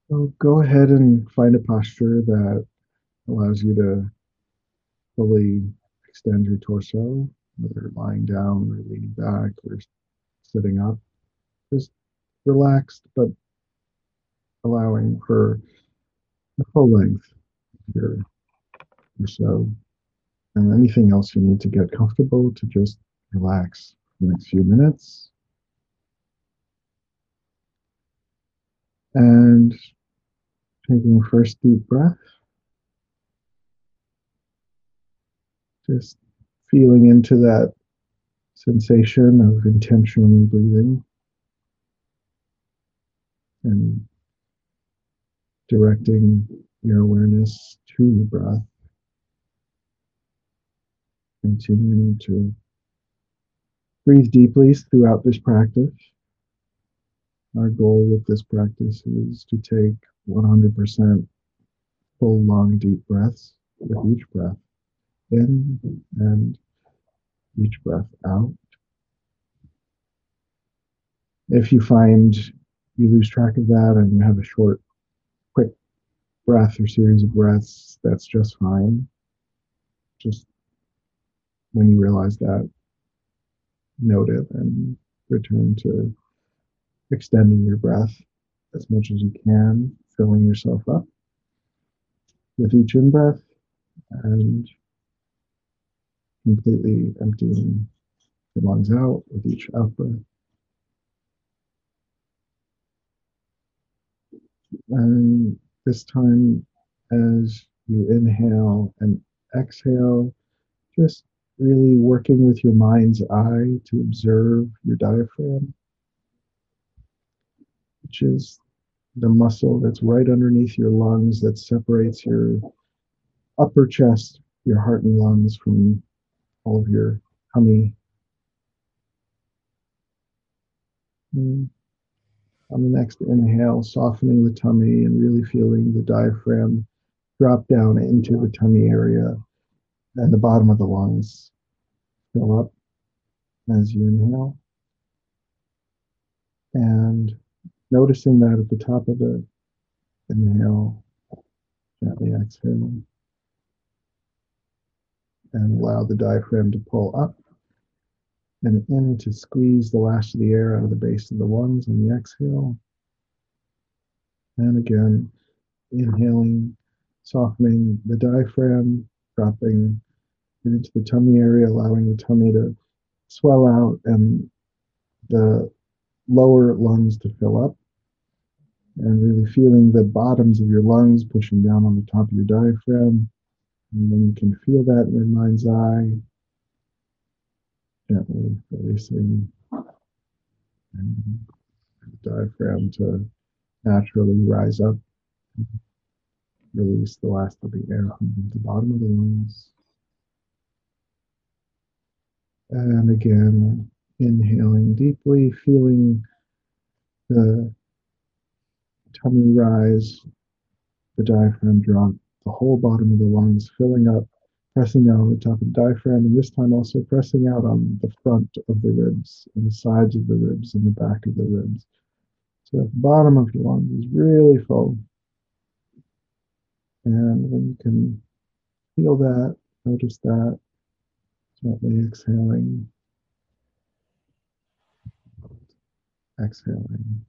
So go ahead and find a posture that allows you to fully extend your torso, whether lying down or leaning back or sitting up. Just relaxed, but allowing for the full length of your torso. And anything else you need to get comfortable to just relax for the next few minutes. And taking a first deep breath, just feeling into that sensation of intentionally breathing and directing your awareness to your breath, continuing to breathe deeply throughout this practice. Our goal with this practice is to take 100% full, long, deep breaths with each breath in and each breath out. If you find you lose track of that and you have a short, quick breath or series of breaths, that's just fine. Just when you realize that, note it and return to extending your breath as much as you can, filling yourself up with each in breath and completely emptying the lungs out with each out breath. And this time, as you inhale and exhale, just really working with your mind's eye to observe your diaphragm, which is the muscle that's right underneath your lungs that separates your upper chest, your heart and lungs from all of your tummy. And on the next inhale, softening the tummy and really feeling the diaphragm drop down into the tummy area and the bottom of the lungs fill up as you inhale. And noticing that at the top of the inhale, gently exhale and allow the diaphragm to pull up and in to squeeze the last of the air out of the base of the lungs on the exhale. And again, inhaling, softening the diaphragm, dropping it into the tummy area, allowing the tummy to swell out and the lower lungs to fill up, and really feeling the bottoms of your lungs pushing down on the top of your diaphragm. And when you can feel that in your mind's eye, gently releasing and the diaphragm to naturally rise up, release the last of the air from the bottom of the lungs. And again, inhaling deeply, feeling the tummy rise, the diaphragm drop, the whole bottom of the lungs filling up, pressing down on the top of the diaphragm, and this time also pressing out on the front of the ribs and the sides of the ribs and the back of the ribs. So that the bottom of your lungs is really full. And when you can feel that, notice that, gently exhaling, exhaling.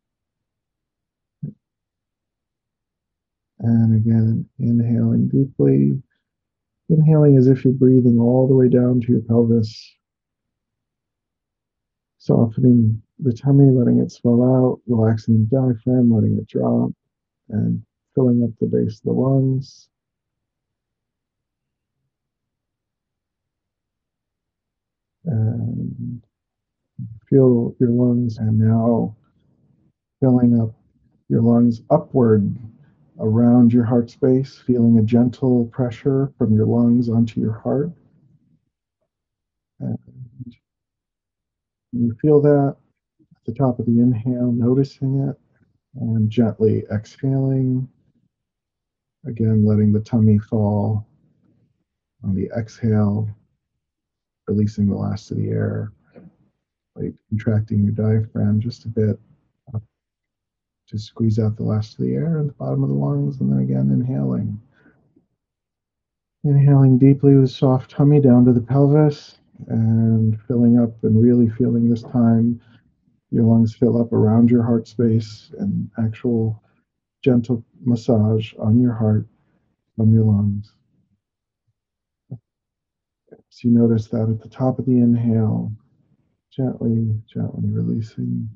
And again, inhaling deeply, inhaling as if you're breathing all the way down to your pelvis, softening the tummy, letting it swell out, relaxing the diaphragm, letting it drop, and filling up the base of the lungs. And feel your lungs, and now filling up your lungs upward around your heart space, feeling a gentle pressure from your lungs onto your heart. And you feel that at the top of the inhale, noticing it, and gently exhaling, again, letting the tummy fall on the exhale, releasing the last of the air, like contracting your diaphragm just a bit, to squeeze out the last of the air at the bottom of the lungs, and then again inhaling. Inhaling deeply with soft tummy down to the pelvis and filling up and really feeling this time your lungs fill up around your heart space and actual gentle massage on your heart from your lungs. So you notice that at the top of the inhale, gently, gently releasing.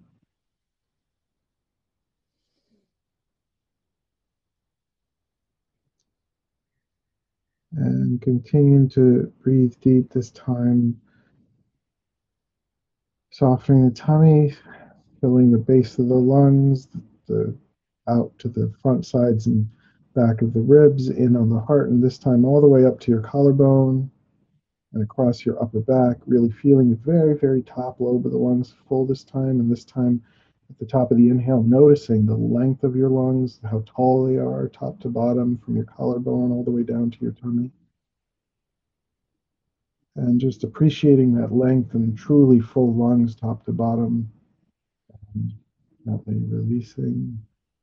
And continuing to breathe deep this time, softening the tummy, filling the base of the lungs, the out to the front sides and back of the ribs, in on the heart, and this time all the way up to your collarbone and across your upper back, really feeling the very, very top lobe of the lungs full this time, and this time at the top of the inhale, noticing the length of your lungs, how tall they are, top to bottom, from your collarbone all the way down to your tummy. And just appreciating that length and truly full lungs, top to bottom, and gently releasing.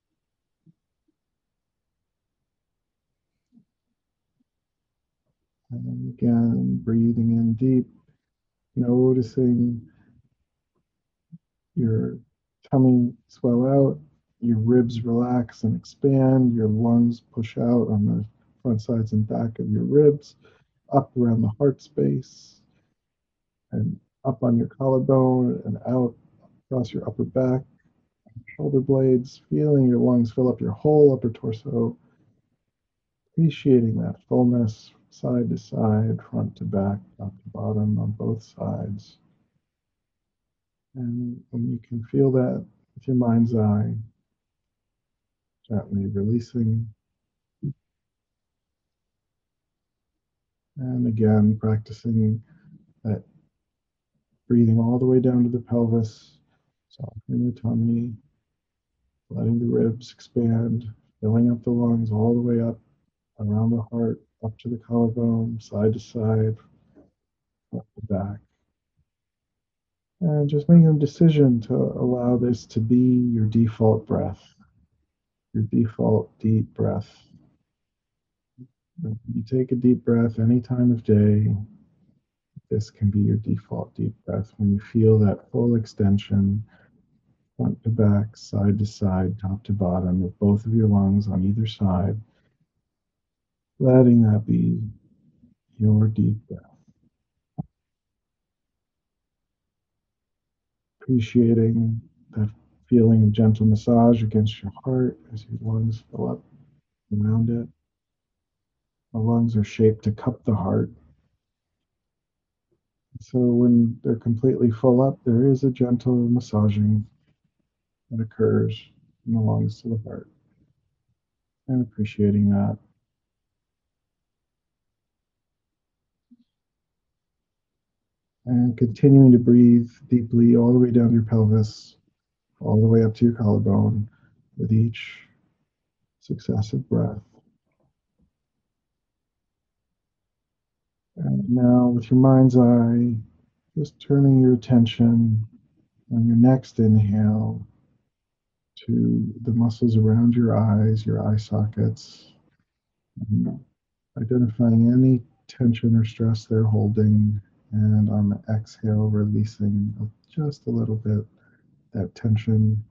And again, breathing in deep, noticing your tummy swell out, your ribs relax and expand, your lungs push out on the front sides and back of your ribs, up around the heart space, and up on your collarbone and out across your upper back, shoulder blades, feeling your lungs fill up your whole upper torso, appreciating that fullness side to side, front to back, top to bottom on both sides. And when you can feel that with your mind's eye, gently releasing. And again, practicing that breathing all the way down to the pelvis, softening the tummy, letting the ribs expand, filling up the lungs all the way up around the heart, up to the collarbone, side to side, up to back. And just making a decision to allow this to be your default breath, your default deep breath. You take a deep breath any time of day. This can be your default deep breath when you feel that full extension, front to back, side to side, top to bottom, with both of your lungs on either side. Letting that be your deep breath. Appreciating that feeling of gentle massage against your heart as your lungs fill up around it. The lungs are shaped to cup the heart. So when they're completely full up, there is a gentle massaging that occurs from the lungs to the heart. And appreciating that. And continuing to breathe deeply all the way down your pelvis, all the way up to your collarbone with each successive breath. And now, with your mind's eye, just turning your attention on your next inhale to the muscles around your eyes, your eye sockets, and identifying any tension or stress they're holding. And on the exhale, releasing just a little bit that tension.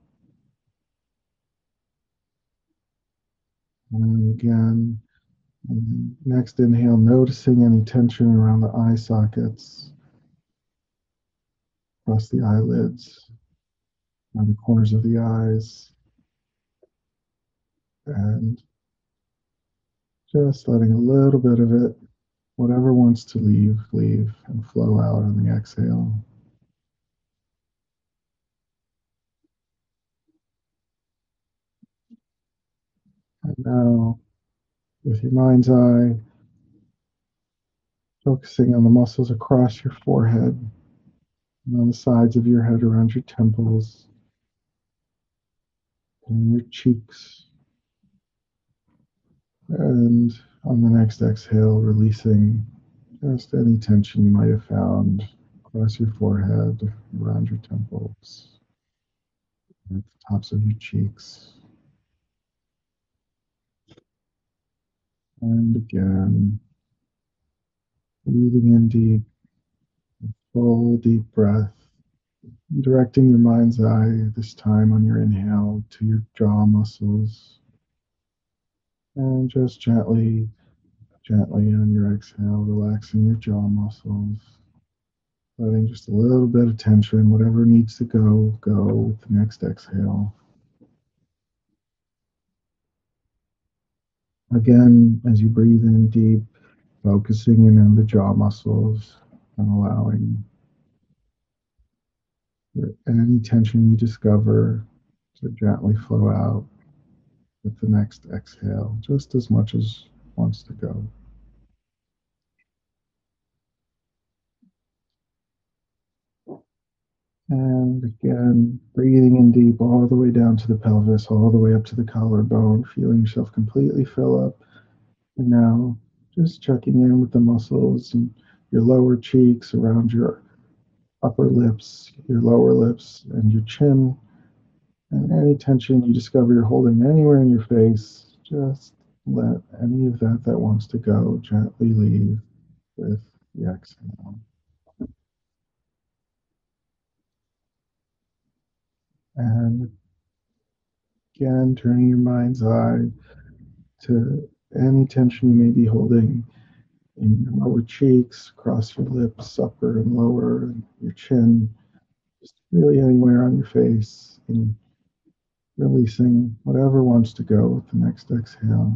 And again, next inhale, noticing any tension around the eye sockets, across the eyelids, around the corners of the eyes, and just letting a little bit of it, whatever wants to leave, leave and flow out on the exhale. And now, with your mind's eye, focusing on the muscles across your forehead and on the sides of your head around your temples and your cheeks. And on the next exhale, releasing just any tension you might have found across your forehead, around your temples. at the tops of your cheeks. And again, breathing in deep, full deep breath, directing your mind's eye this time on your inhale to your jaw muscles, and just gently, gently on your exhale, relaxing your jaw muscles, letting just a little bit of tension, whatever needs to go, go with the next exhale. Again, as you breathe in deep, focusing in on the jaw muscles and allowing any tension you discover to gently flow out with the next exhale, just as much as wants to go. And again, breathing in deep all the way down to the pelvis, all the way up to the collarbone, feeling yourself completely fill up. And now just checking in with the muscles and your lower cheeks, around your upper lips, your lower lips, and your chin. And any tension you discover you're holding anywhere in your face, just let any of that wants to go gently leave with the exhale. And again, turning your mind's eye to any tension you may be holding in your lower cheeks, across your lips, upper and lower, and your chin, just really anywhere on your face, and releasing whatever wants to go with the next exhale.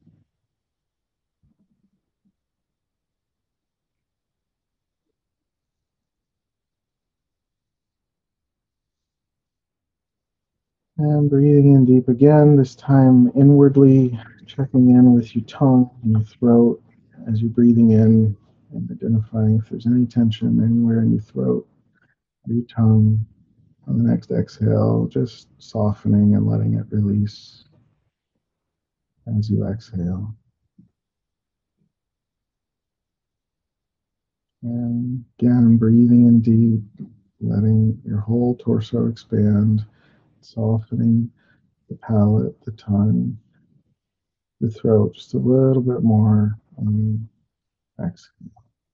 And breathing in deep again, this time inwardly, checking in with your tongue and your throat as you're breathing in and identifying if there's any tension anywhere in your throat or your tongue. On the next exhale, just softening and letting it release as you exhale. And again, breathing in deep, letting your whole torso expand, softening the palate, the tongue, the throat just a little bit more on the exhale.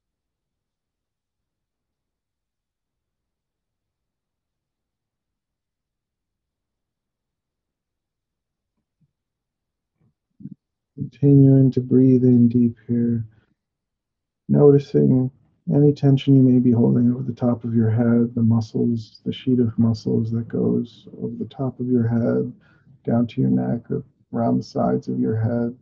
Continuing to breathe in deep here, noticing any tension you may be holding over the top of your head, the muscles, the sheet of muscles that goes over the top of your head, down to your neck, around the sides of your head.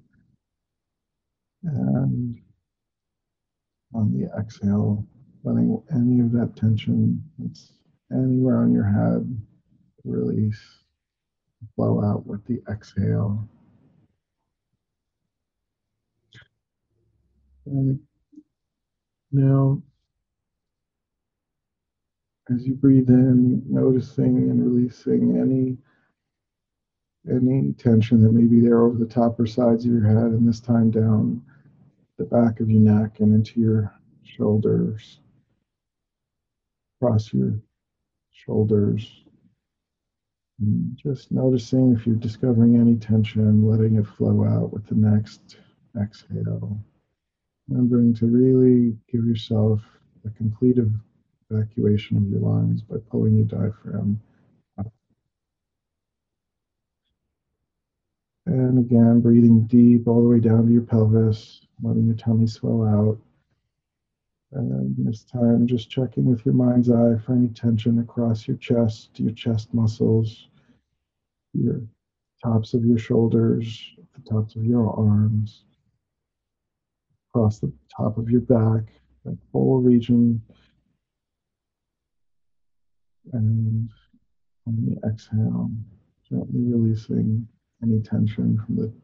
And on the exhale, letting any of that tension that's anywhere on your head release, flow out with the exhale. And now, as you breathe in, noticing and releasing any tension that may be there over the top or sides of your head, and this time down the back of your neck and into your shoulders, across your shoulders. And just noticing if you're discovering any tension, letting it flow out with the next exhale. Remembering to really give yourself a complete evacuation of your lungs by pulling your diaphragm up. And again, breathing deep all the way down to your pelvis, letting your tummy swell out. And then this time, just checking with your mind's eye for any tension across your chest muscles, your tops of your shoulders, the tops of your arms, across the top of your back, that whole region. And on the exhale, gently releasing any tension from the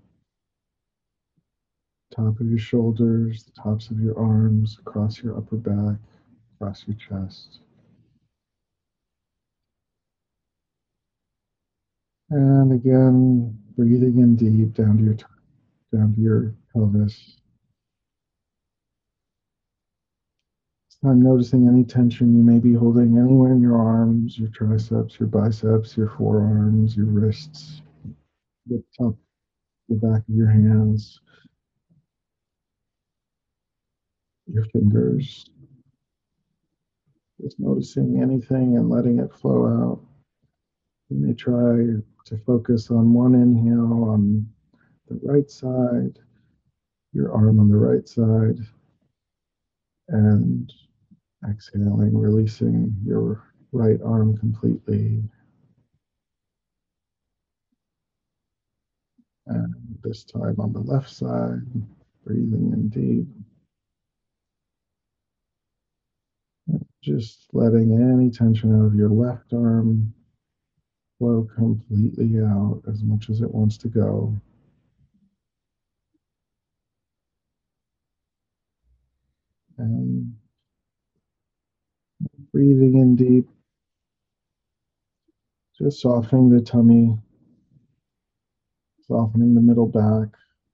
top of your shoulders, the tops of your arms, across your upper back, across your chest. And again, breathing in deep down to your pelvis, I'm noticing any tension you may be holding anywhere in your arms, your triceps, your biceps, your forearms, your wrists, the top, the back of your hands, your fingers. Just noticing anything and letting it flow out. You may try to focus on one inhale on the right side, your arm on the right side, and exhaling, releasing your right arm completely. And this time on the left side, breathing in deep, just letting any tension out of your left arm flow completely out as much as it wants to go. And breathing in deep, just softening the tummy, softening the middle back,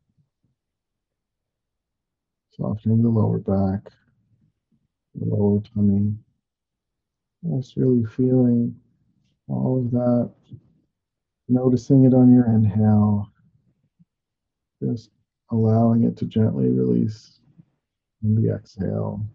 softening the lower back, the lower tummy. Just really feeling all of that, noticing it on your inhale, just allowing it to gently release on the exhale.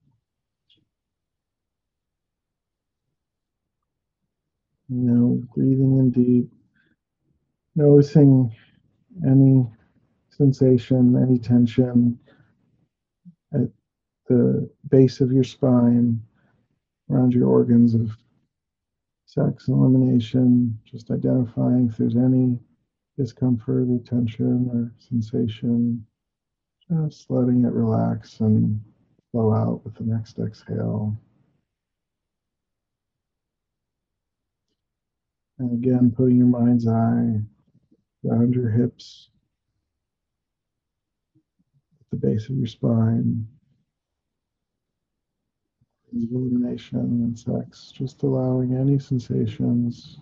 Breathing in deep, noticing any sensation, any tension at the base of your spine, around your organs of sex and elimination, just identifying if there's any discomfort or tension or sensation, just letting it relax and flow out with the next exhale. And again, putting your mind's eye around your hips, at the base of your spine, illumination and sex, just allowing any sensations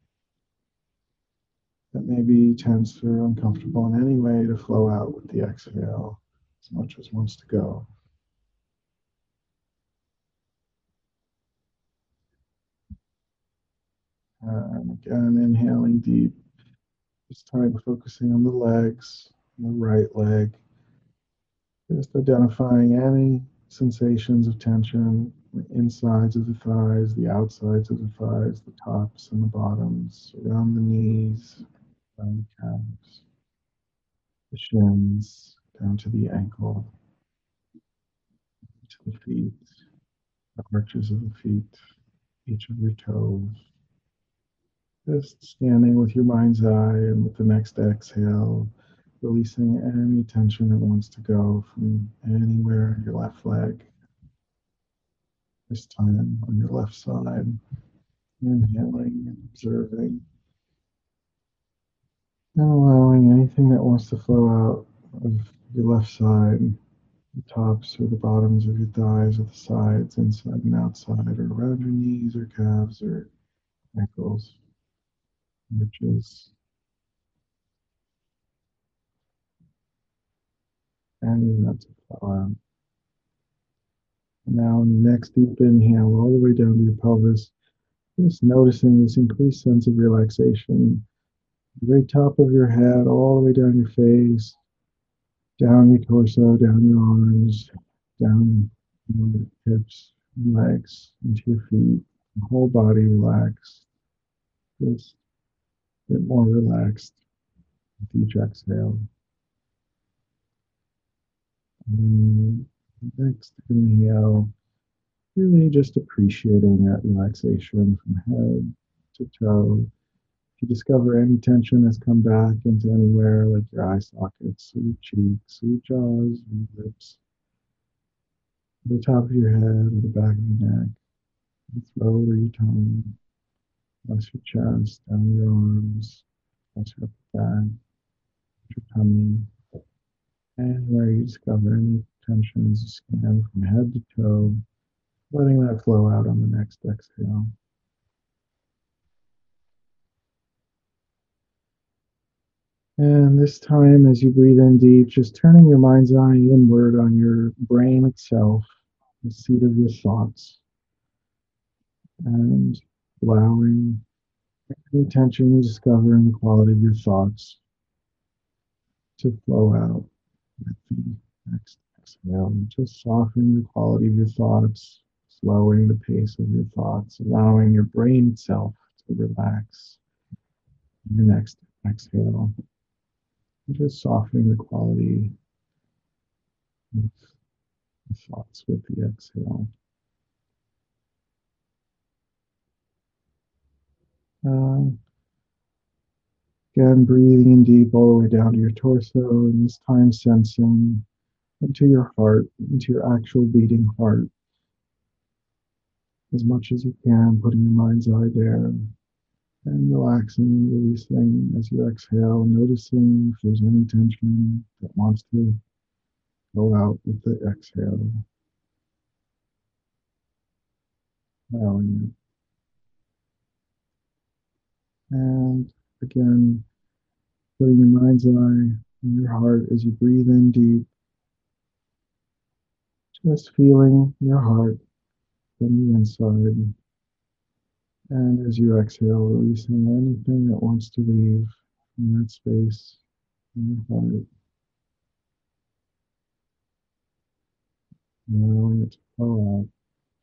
that may be tense or uncomfortable in any way to flow out with the exhale as much as wants to go. And again, inhaling deep, this time focusing on the legs, the right leg, just identifying any sensations of tension, the insides of the thighs, the outsides of the thighs, the tops and the bottoms, around the knees, around the calves, the shins, down to the ankle, to the feet, the arches of the feet, each of your toes. Just scanning with your mind's eye, and with the next exhale, releasing any tension that wants to go from anywhere in your left leg. This time on your left side, inhaling and observing, and allowing anything that wants to flow out of your left side, the tops or the bottoms of your thighs or the sides, inside and outside, or around your knees or calves or ankles, arches, any of that to flow out. And now, on the next deep inhale, all the way down to your pelvis, just noticing this increased sense of relaxation, the very top of your head, all the way down your face, down your torso, down your arms, down your hips, and legs, into your feet, the whole body relaxed, just a bit more relaxed with each exhale. And next inhale, really just appreciating that relaxation from head to toe. If you discover any tension has come back into anywhere, like your eye sockets, or your cheeks, or your jaws, or your lips, the top of your head, or the back of your neck, your throat, or your tongue, across your chest, down your arms, across your upper back, your tummy, and where you discover any tensions, scan from head to toe, letting that flow out on the next exhale. And this time, as you breathe in deep, just turning your mind's eye inward on your brain itself, the seat of your thoughts, and allowing any tension you discover in the quality of your thoughts to flow out with the next exhale. Just softening the quality of your thoughts, slowing the pace of your thoughts, allowing your brain itself to relax in your next exhale. Just softening the quality of the thoughts with the exhale. Uh, Again, breathing in deep all the way down to your torso, and this time sensing into your heart, into your actual beating heart, as much as you can, putting your mind's eye there, and relaxing and releasing as you exhale, noticing if there's any tension that wants to go out with the exhale, allowing it. And again, putting your mind's eye in your heart as you breathe in deep, just feeling your heart from the inside. And as you exhale, releasing anything that wants to leave from that space in your heart, allowing it to flow out.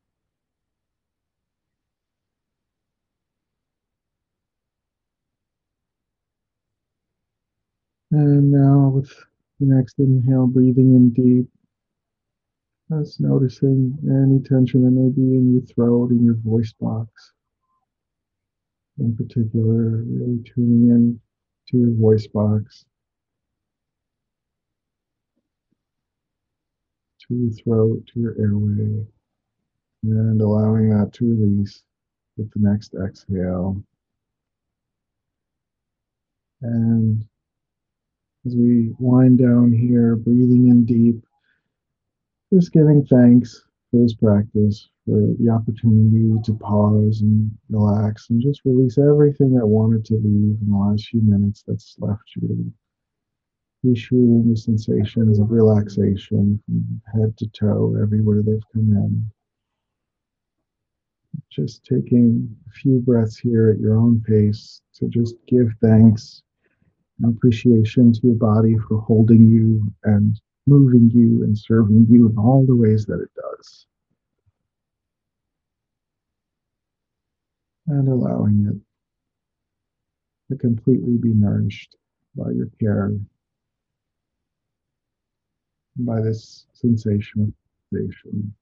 And now with the next inhale, breathing in deep, just noticing any tension that may be in your throat, in your voice box. In particular, really tuning in to your voice box, to your throat, to your airway, and allowing that to release with the next exhale. And as we wind down here, breathing in deep, just giving thanks for this practice, for the opportunity to pause and relax and just release everything that wanted to leave in the last few minutes that's left you. Appreciating the sensations of relaxation from head to toe, everywhere they've come in. Just taking a few breaths here at your own pace to just give thanks and appreciation to your body for holding you and moving you and serving you in all the ways that it does. And allowing it to completely be nourished by your care, by this sensation of sensation.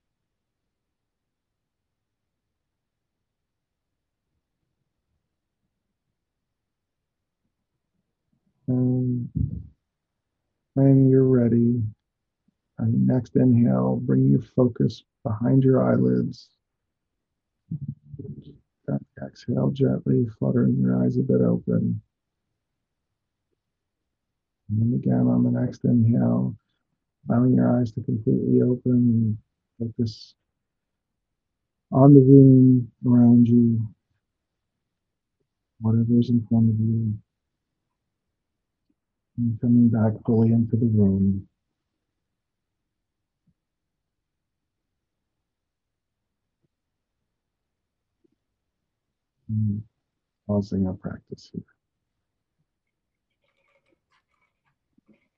And when you're ready, on your next inhale, bring your focus behind your eyelids. Exhale gently, fluttering your eyes a bit open. And then again on the next inhale, allowing your eyes to completely open. Focus on the room around you, whatever is in front of you, and coming back fully into the room. And pausing our practice here.